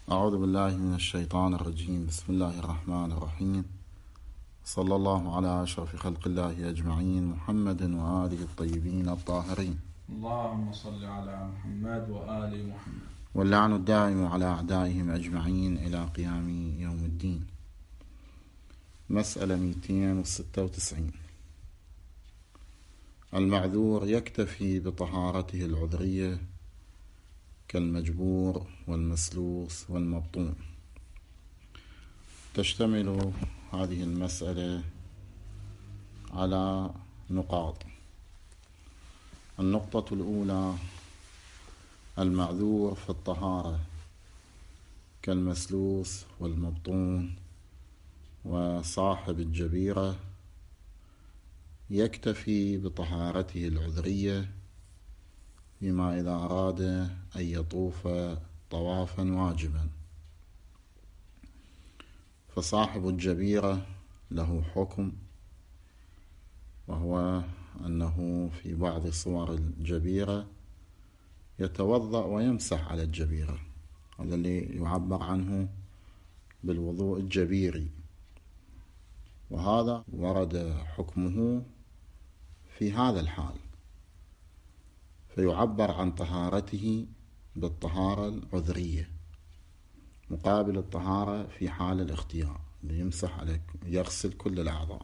أعوذ بالله من الشيطان الرجيم. بسم الله الرحمن الرحيم. صلى الله على أشرف خلق الله أجمعين، محمد وآله الطيبين الطاهرين. اللهم صل على محمد وآل محمد. واللعن الدائم على أعدائهم أجمعين إلى قيام يوم الدين. مسألة 296. المعذور يكتفي بطهارته العذرية كالمجبور والمسلوس والمبطون. تشتمل هذه المسألة على نقاط. النقطة الأولى: المعذور في الطهارة كالمسلوس والمبطون وصاحب الجبيرة يكتفي بطهارته العذرية فيما إذا أراد أن يطوف طوافا واجبا. فصاحب الجبيرة له حكم، وهو أنه في بعض صور الجبيرة يتوضأ ويمسح على الجبيرة، هذا اللي يعبر عنه بالوضوء الجبيري، وهذا ورد حكمه في هذا الحال، فيعبر عن طهارته بالطهارة العذرية مقابل الطهارة في حال الاختيار ليمسح عليك يغسل كل الأعضاء.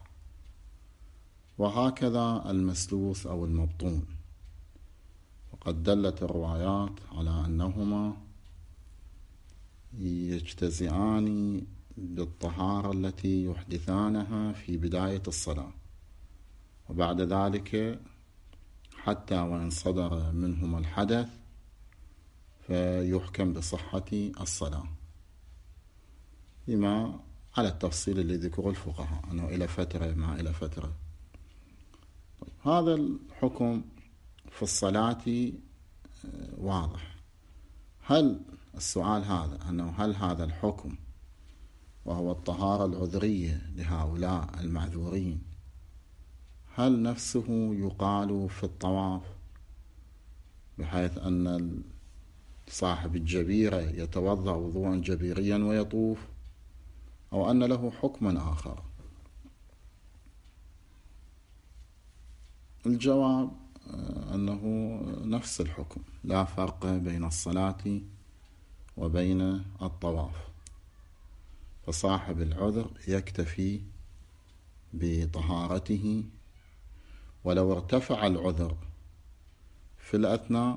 وهكذا المسلوس أو المبطون، وقد دلت الروايات على أنهما يجتزئان بالطهارة التي يحدثانها في بداية الصلاة، وبعد ذلك حتى وإن صدر منهما الحدث فيحكم بصحة الصلاة، بما على التفصيل اللي ذكره الفقهاء أنه إلى فترة ما إلى فترة. هذا الحكم في الصلاة واضح. هل السؤال هذا أنه هل هذا الحكم وهو الطهارة العذرية لهؤلاء المعذورين هل نفسه يقال في الطواف، بحيث أن صاحب الجبيرة يتوضأ وضوءا جبيريا ويطوف، أو أن له حكما آخر؟ الجواب أنه نفس الحكم، لا فرق بين الصلاة وبين الطواف. فصاحب العذر يكتفي بطهارته، ولو ارتفع العذر في الأثناء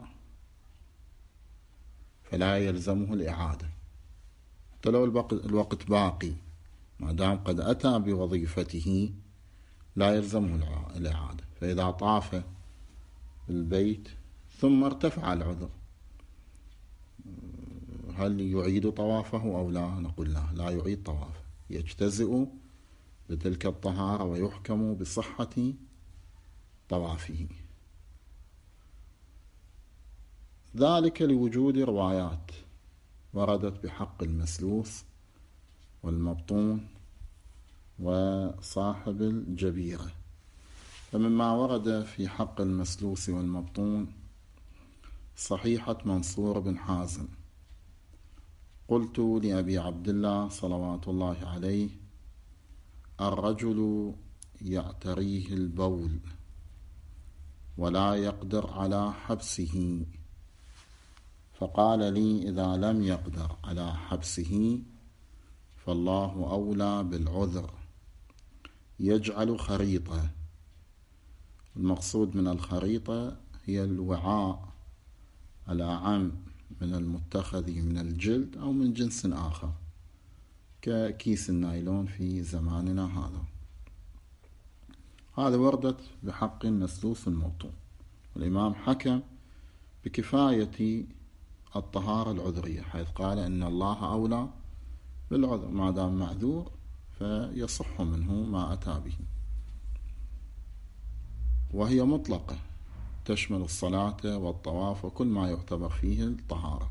فلا يلزمه الإعادة، حتى لو الوقت باقي، ما دام قد أتى بوظيفته لا يلزمه الإعادة. فإذا طاف البيت ثم ارتفع العذر هل يعيد طوافه أو لا؟ نقول لا يعيد طوافه، يجتزئ بتلك الطهارة ويحكم بصحة طوافه. ذلك لوجود روايات وردت بحق المسلوس والمبطون وصاحب الجبيرة. فمما ورد في حق المسلوس والمبطون صحيحة منصور بن حازم: قلت لأبي عبد الله صلوات الله عليه: الرجل يعتريه البول ولا يقدر على حبسه، فقال لي: إذا لم يقدر على حبسه فالله أولى بالعذر، يجعل خريطة. المقصود من الخريطة هي الوعاء الأعم من المتخذ من الجلد أو من جنس آخر ككيس النايلون في زماننا هذا. هذا وردت بحق المسلوس المبطون، والإمام حكم بكفاية الطهارة العذرية، حيث قال إن الله أولى بالعذر، ما دام معذور فيصح منه ما أتى به، وهي مطلقة تشمل الصلاة والطواف وكل ما يعتبر فيه الطهارة.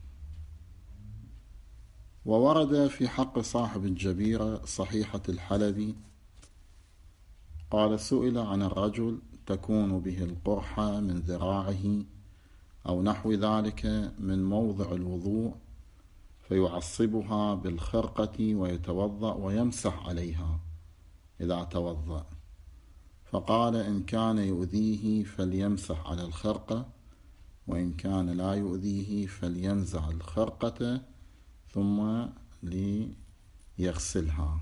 وورد في حق صاحب الجبيرة صحيحة الحلبي قال: سئل عن الرجل تكون به القرحة من ذراعه أو نحو ذلك من موضع الوضوء فيعصبها بالخرقة ويتوضأ ويمسح عليها إذا توضأ. فقال إن كان يؤذيه فليمسح على الخرقة، وإن كان لا يؤذيه فلينزع الخرقة ثم ليغسلها.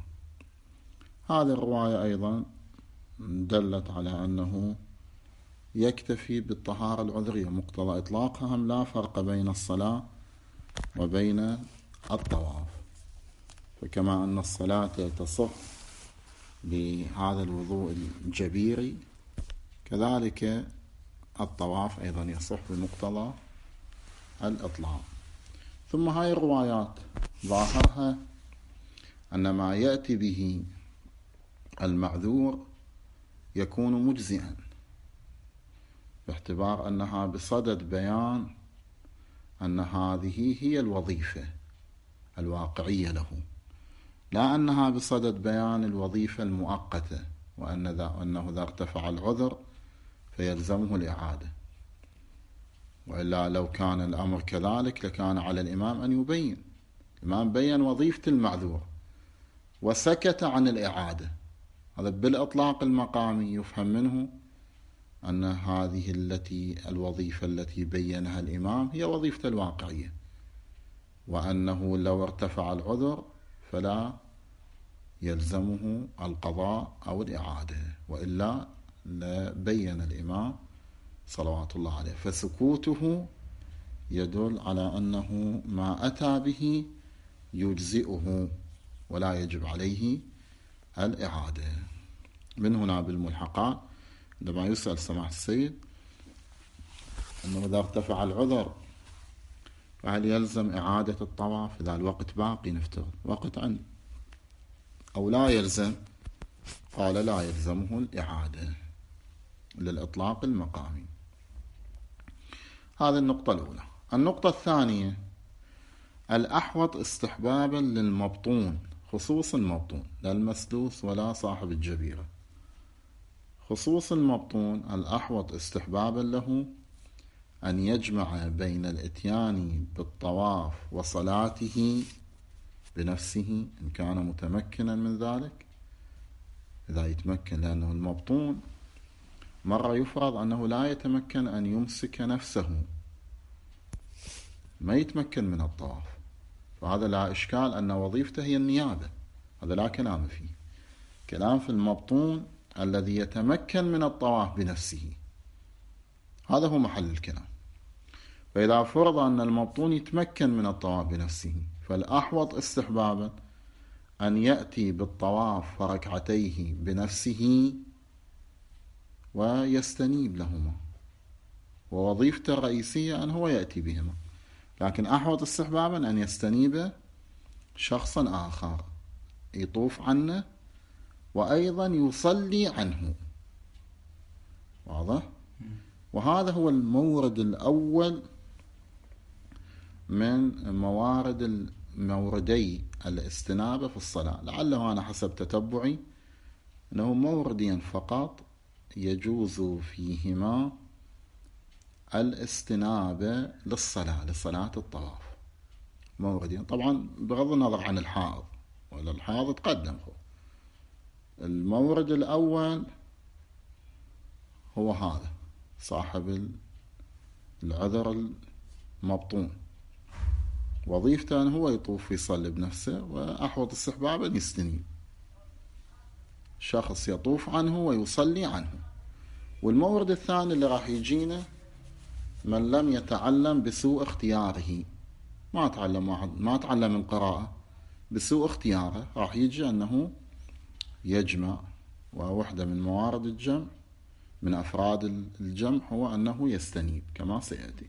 هذه الرواية أيضا دلت على أنه يكتفي بالطهارة العذرية، مقتضى إطلاقها هم لا فرق بين الصلاة وبين الطواف. فكما أن الصلاة تصح بهذا الوضوء الجبيري، كذلك الطواف أيضا يصح بمقتضى الإطلاق. ثم هاي الروايات ظاهرها أن ما يأتي به المعذور يكون مجزئا، باعتبار أنها بصدد بيان أن هذه هي الوظيفة الواقعية له، لا أنها بصدد بيان الوظيفة المؤقتة، وأنه إذا ارتفع العذر فيلزمه الإعادة. وإلا لو كان الأمر كذلك لكان على الإمام أن يبين. الإمام بين وظيفة المعذور وسكت عن الإعادة. هذا بالإطلاق المقامي يفهم منه أن هذه الوظيفة التي بينها الإمام هي وظيفة الواقعية، وأنه لو ارتفع العذر فلا يلزمه القضاء أو الإعادة، وإلا لبين الإمام صلوات الله عليه. فسكوته يدل على أنه ما أتى به يجزئه ولا يجب عليه الإعادة. من هنا بالملحقات عندما يسأل سماحة السيد أنه إذا ارتفع العذر فهل يلزم إعادة الطواف إذا الوقت باقي، نفترض وقت عنده، أو لا يلزم؟ قال لا يلزمه الإعادة للإطلاق المقامي. هذه النقطة الأولى. النقطة الثانية: الأحوط استحبابا للمبطون، خصوص المبطون، لا المسدوس ولا صاحب الجبيرة، خصوص المبطون الأحوط استحبابا له أن يجمع بين الإتيان بالطواف وصلاته بنفسه إن كان متمكنا من ذلك، إذا يتمكن، لأنه المبطون مرة يفرض أنه لا يتمكن أن يمسك نفسه، ما يتمكن من الطواف، فهذا لا إشكال أن وظيفته هي النيابة، هذا لا كلام فيه. كلام في المبطون الذي يتمكن من الطواف بنفسه، هذا هو محل الكلام. فإذا فرض أن المبطون يتمكن من الطواف بنفسه، فالأحوط استحبابا أن يأتي بالطواف وركعتيه بنفسه ويستنيب لهما، ووظيفته الرئيسية أن هو يأتي بهما، لكن أحوط استحبابا أن يستنيب شخصا آخر يطوف عنه وأيضا يصلي عنه. واضح؟ وهذا هو المورد الأول من موردي الاستنابة في الصلاة. لعله أنا حسب تتبعي أنه موردين فقط يجوز فيهما الاستنابة لصلاة الطواف، موردين، طبعا بغض النظر عن الحائض، ولا الحائض تقدم. المورد الأول هو هذا صاحب العذر المبطون، وظيفته أنه هو يطوف يصلي بنفسه، وأحوط استحبابا يستنيب شخص يطوف عنه ويصلي عنه. والمورد الثاني اللي راح يجينا من لم يتعلم بسوء اختياره، ما تعلم القراءة بسوء اختياره، راح يجي أنه يجمع، وواحدة من موارد الجمع من أفراد الجمع هو أنه يستنيب كما سيأتي.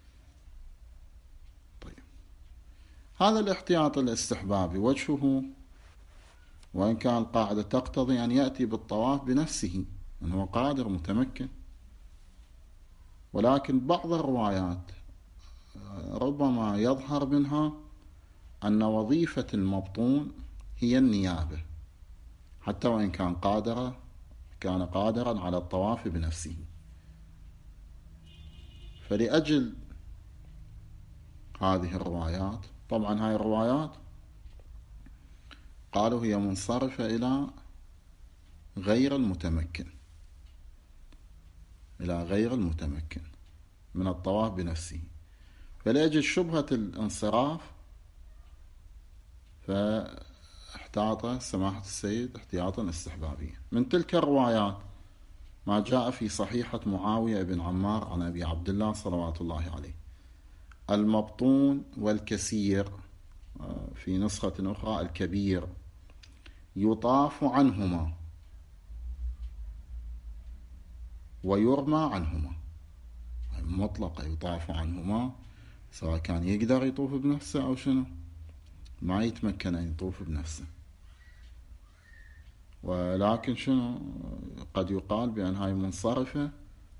طيب، هذا الاحتياط الاستحبابي وجهه، وإن كان القاعدة تقتضي أن يأتي بالطواف بنفسه أنه قادر متمكن، ولكن بعض الروايات ربما يظهر منها أن وظيفة المبطون هي النيابة، حتى وإن كان قادرا على الطواف بنفسه. فلأجل هذه الروايات طبعا هاي الروايات قالوا هي منصرفة إلى غير المتمكن، إلى غير المتمكن من الطواف بنفسه، فلأجل شبهة الانصراف فاحتاط سماحة السيد احتياطا استحبابيا. من تلك الروايات ما جاء في صحيحة معاوية بن عمار عن أبي عبد الله صلوات الله عليه: المبطون والكسير، في نسخة أخرى الكبير، يطاف عنهما ويرمى عنهما، مطلقة يطاف عنهما، سواء كان يقدر يطوف بنفسه أو شنو ما يتمكن أن يطوف بنفسه. ولكن شنو قد يقال بأن هاي منصرفة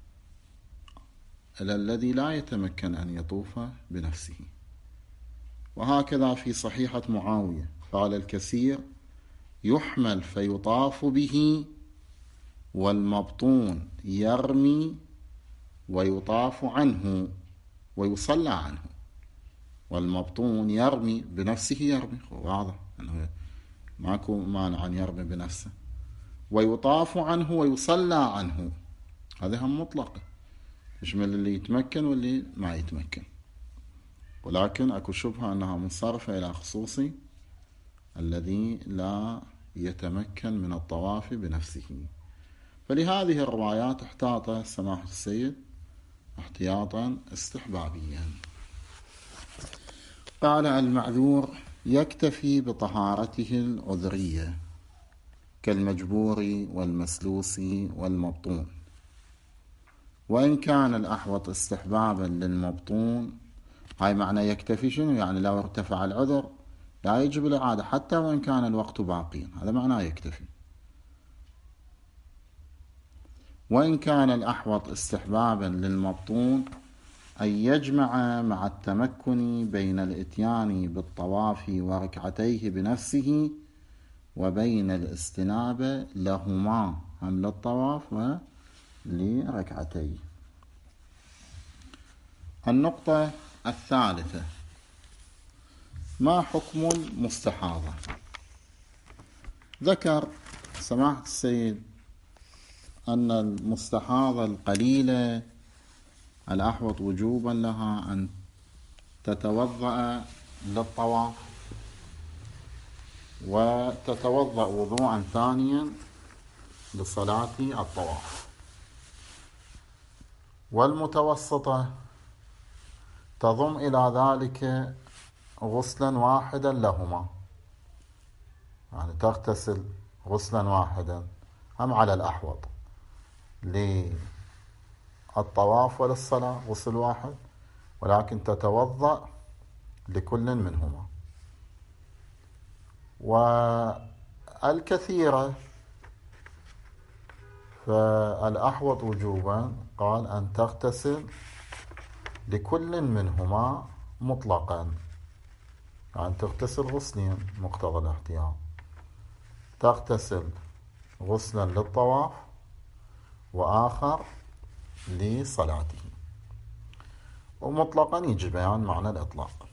إلى الذي لا يتمكن أن يطوف بنفسه. وهكذا في صحيحة معاوية قال: الكسير يحمل فيطاف به، والمبطون يرمي ويطاف عنه ويصلى عنه. والمبطون يرمي بنفسه، يرمي واضح أنه ماكو مانع أن يرمي بنفسه، ويطاف عنه ويصلى عنه، هذه هم مطلقة يشمل اللي يتمكن واللي ما يتمكن. ولكن أكو شبهة أنها منصرفة إلى خصوصي الذي لا يتمكن من الطواف بنفسه. فلهذه الروايات احتاط سماحة السيد احتياطا استحبابيا. قال: المعذور يكتفي بطهارته العذرية كالمجبور والمسلوس والمبطون، وإن كان الأحوط استحبابا للمبطون. هاي معنى يكتفي شنو؟ يعني لو ارتفع العذر لا يجب الإعادة حتى وإن كان الوقت باقيا، هذا معناه يكتفي. وإن كان الأحوط استحبابا للمبطون أن يجمع مع التمكن بين الإتيان بالطواف وركعتيه بنفسه وبين الاستنابة لهما، هم للطواف ولركعتيه. النقطة الثالثة: ما حكم المستحاضة؟ ذكر سماحة السيد أن المستحاضة القليلة الأحوط وجوبا لها أن تتوضأ للطواف وتتوضأ وضوءا ثانيا لصلاة الطواف. والمتوسطة تضم إلى ذلك غسلا واحدا لهما، يعني تغتسل غسلا واحدا هم على الأحوط للطواف وللصلاة غسل واحد، ولكن تتوضأ لكل منهما. والكثيرة فالأحوط وجوبا قال أن تغتسل لكل منهما مطلقا، يعني تغتسل غسلين مقتضى الاحتياط، تغتسل غسلا للطواف وآخر لصلاته، ومطلقا يجي بيان معنى الإطلاق.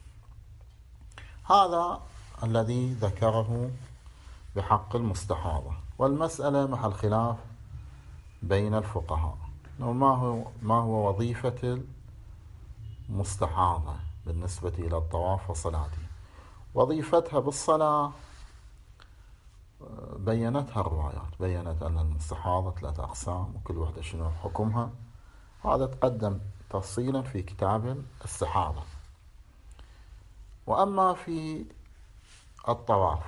هذا الذي ذكره بحق المستحاضة. والمسألة محل خلاف بين الفقهاء، ما هو وظيفة المستحاضة بالنسبة إلى الطواف وصلاته. وظيفتها بالصلاة بينتها الروايات، بينت أن المستحاضة 3 أقسام وكل واحدة شنو حكمها، هذا تقدم تفصيلا في كتاب الاستحاضة. وأما في الطواف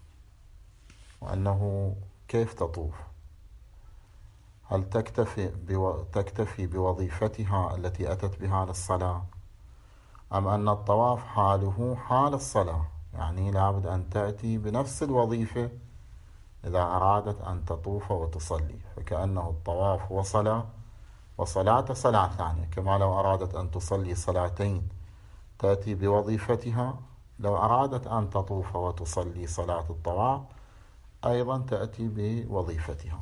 وأنه كيف تطوف، هل تكتفي بوظيفتها التي أتت بها للصلاة، أم أن الطواف حاله حال الصلاة، يعني لابد أن تأتي بنفس الوظيفة إذا أرادت أن تطوف وتصلي، فكأنه الطواف وصلاة وصلاة صلاة ثانية، كما لو أرادت أن تصلي صلاتين تأتي بوظيفتها، لو أرادت أن تطوف وتصلي صلاة الطواف أيضا تأتي بوظيفتها.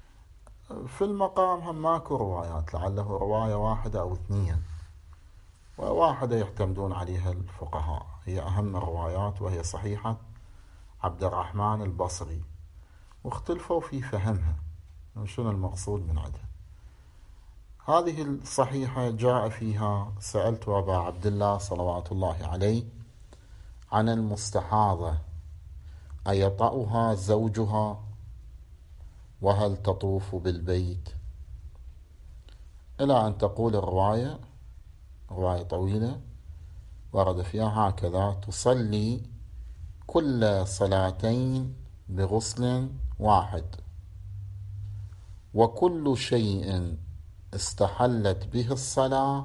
في المقام هم ماكو روايات، لعله رواية واحدة أو 2 وواحدة يعتمدون عليها الفقهاء، هي أهم الروايات، وهي صحيحة عبد الرحمن البصري، واختلفوا في فهمها شنو المقصود من عندها. هذه الصحيحة جاء فيها: سألت أبا عبد الله صلوات الله عليه عن المستحاضة أيطأها زوجها وهل تطوف بالبيت، إلى أن تقول الرواية، رواية طويلة ورد فيها هكذا: تصلي كل صلاتين بغسل واحد، وكل شيء استحلت به الصلاة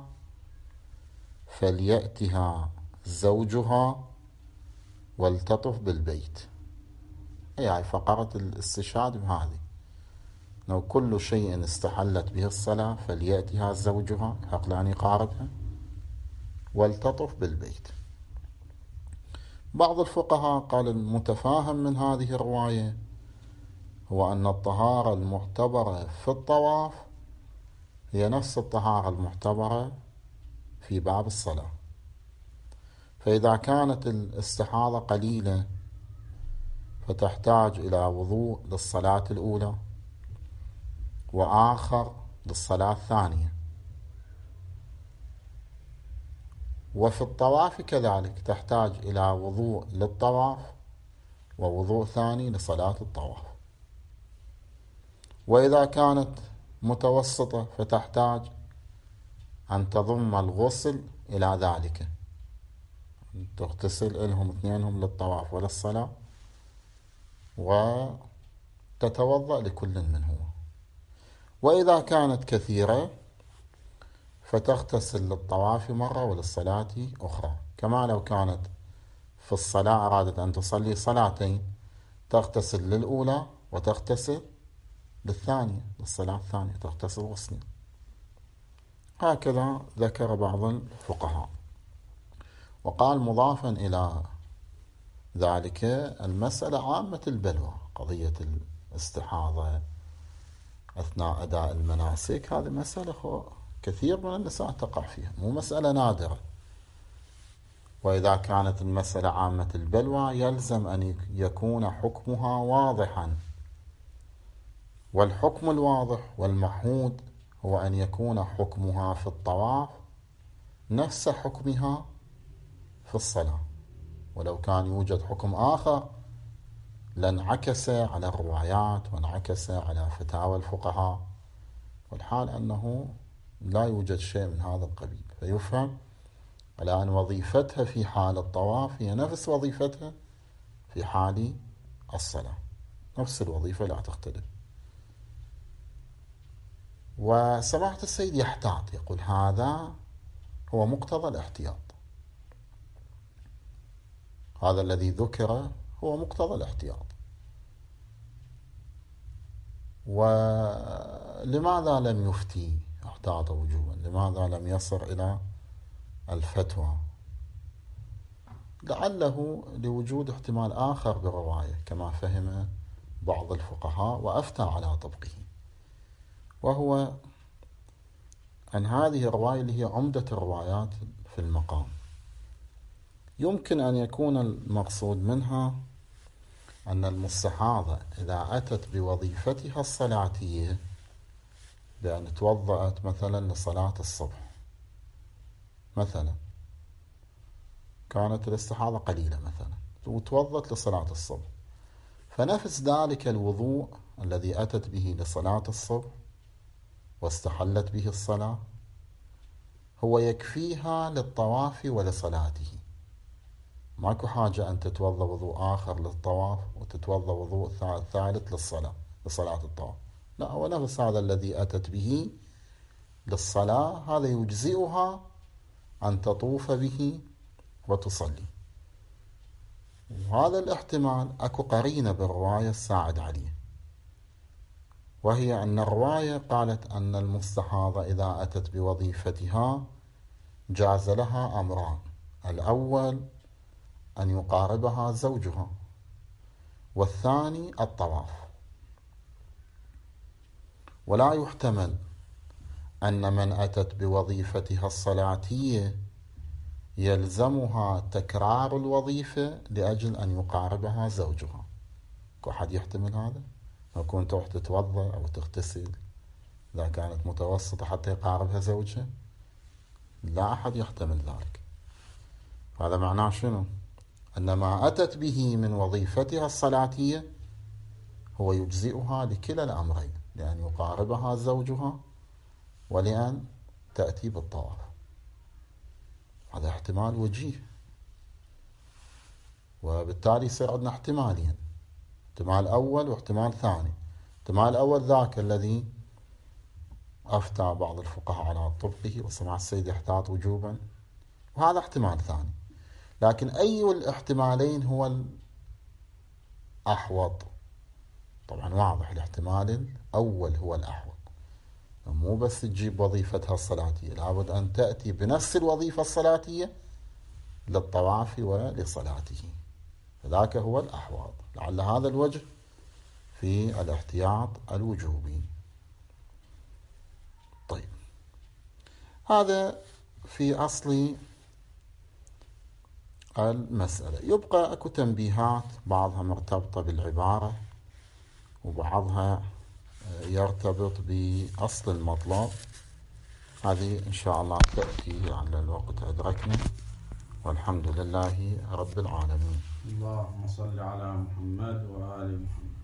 فليأتها زوجها ولتطف بالبيت. يعني فقرة الاستشهاد بهذه: لو كل شيء استحلت به الصلاة فليأتها زوجها، عقلاني قاربها، ولتطف بالبيت. بعض الفقهاء قال المتفاهم من هذه الرواية هو أن الطهارة المعتبرة في الطواف هي نفس الطهارة المعتبرة في باب الصلاة، فإذا كانت الاستحاضة قليلة فتحتاج إلى وضوء للصلاة الأولى وآخر للصلاة الثانية، وفي الطواف كذلك تحتاج إلى وضوء للطواف ووضوء ثاني لصلاة الطواف. وإذا كانت متوسطة فتحتاج أن تضم الغسل إلى ذلك، تغتسل لهم اثنينهم للطواف وللصلاة، وتتوضأ لكل منهما. وإذا كانت كثيرة فتغتسل للطواف مرة وللصلاة أخرى، كما لو كانت في الصلاة أرادت أن تصلي صلاتين تغتسل للأولى وتغتسل للثانية، للصلاة الثانية تغتسل غسلين. هكذا ذكر بعض الفقهاء. وقال مضافا إلى ذلك المسألة عامة البلوى، قضية الاستحاضة أثناء أداء المناسك، هذه مسألة كثير من النساء تقع فيها، مو مسألة نادرة. وإذا كانت المسألة عامة البلوى يلزم أن يكون حكمها واضحا، والحكم الواضح والمحمود هو أن يكون حكمها في الطواف نفس حكمها في الصلاة، ولو كان يوجد حكم آخر لانعكس على الروايات وانعكس على فتاوى الفقهاء، والحال أنه لا يوجد شيء من هذا القبيل، فيفهم على أن وظيفتها في حال الطواف هي نفس وظيفتها في حال الصلاة، نفس الوظيفة لا تختلف. وسماحة السيد يحتاط، يقول هذا هو مقتضى الاحتياط، هذا الذي ذكر هو مقتضى الاحتياط. ولماذا لم يفتي احتاط وجوبا؟ لماذا لم يصل إلى الفتوى؟ لعله لوجود احتمال آخر بالرواية كما فهم بعض الفقهاء وأفتى على طبقه، وهو أن هذه الرواية اللي هي عمدة الروايات في المقام يمكن أن يكون المقصود منها أن المستحاضة إذا أتت بوظيفتها الصلاتية بأن توضأت مثلا لصلاة الصبح، مثلا كانت الاستحاضة قليلة مثلا وتوضأت لصلاة الصبح، فنفس ذلك الوضوء الذي أتت به لصلاة الصبح واستحلت به الصلاة هو يكفيها للطواف ولصلاته، ماكو حاجة أن تتوضأ وضوء آخر للطواف وتتوضأ وضوء ثالث لصلاة الطواف، لا، هو نفس هذا الذي أتت به للصلاة هذا يجزئها أن تطوف به وتصلي. وهذا الاحتمال أكو قرينة بالرواية الساعد عليه، وهي أن الرواية قالت أن المستحاضة إذا أتت بوظيفتها جاز لها أمران: الأول أن يقاربها زوجها، والثاني الطواف. ولا يحتمل أن من أتت بوظيفتها الصلاتية يلزمها تكرار الوظيفة لأجل أن يقاربها زوجها. أحد يحتمل هذا؟ يكون تروح تتوضأ أو تغتسل إذا كانت متوسطة حتى يقاربها زوجها؟ لا أحد يحتمل ذلك. هذا معناه شنو؟ أن ما أتت به من وظيفتها الصلاتية هو يجزئها لكلا الأمرين، لأن يقاربها زوجها ولأن تأتي بالطواف. هذا احتمال وجيه، وبالتالي يصير عندنا احتمالين، احتمال أول واحتمال ثاني. احتمال الأول ذاك الذي أفتى بعض الفقهاء على طبقه وسمع السيد يحتاط وجوبا، وهذا احتمال ثاني. لكن أي الاحتمالين هو الأحوط؟ طبعا واضح الاحتمال الأول هو الأحوط، مو بس تجيب وظيفتها الصلاتية، لابد أن تأتي بنفس الوظيفة الصلاتية للطواف ولصلاته، فذاك هو الأحوط. لعل هذا الوجه في الاحتياط الوجوبي. طيب، هذا في أصل المسألة. يبقى أكو تنبيهات، بعضها مرتبطة بالعبارة وبعضها يرتبط بأصل المطلب. هذه إن شاء الله تأتي على الوقت أدركنا، والحمد لله رب العالمين. اللهم صل على محمد وآل محمد.